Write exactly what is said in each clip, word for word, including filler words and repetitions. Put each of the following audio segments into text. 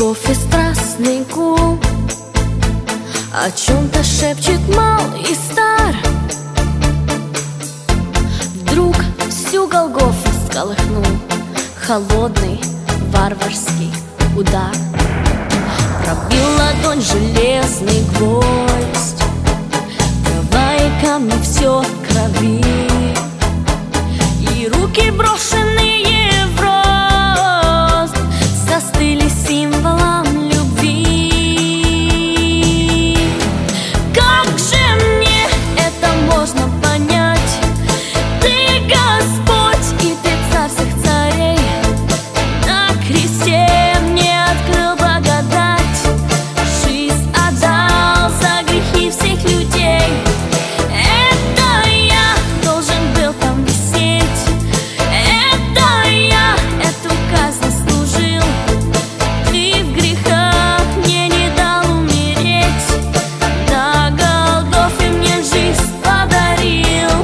кофе страстный гул, о чем-то шепчет мал и стар. Вдруг всю Голгофу всколыхнул холодный варварский удар. Пробил ладонь железный гвоздь, трава и камни все в крови, и руки, брошенные в рост, застыли символом любви. Как же мне это можно понять? Ты Господь, и ты царь всех царей. На кресте мне открыл благодать, жизнь отдал за грехи всех людей. Это я должен был там висеть, это я эту казнь заслужил. Ты в грехах мне не дал умереть, на Голгофе мне жизнь подарил.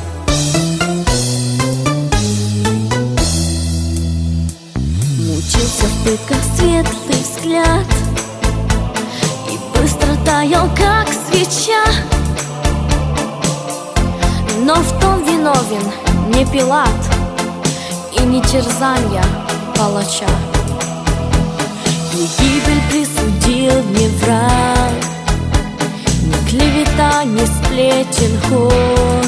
Мучился в пытках светлый взгляд и быстро таял, как свеча. Но в том виновен не Пилат и не терзанья палача. Не гибель присудил мне враг, ни клевета, ни сплетен ход.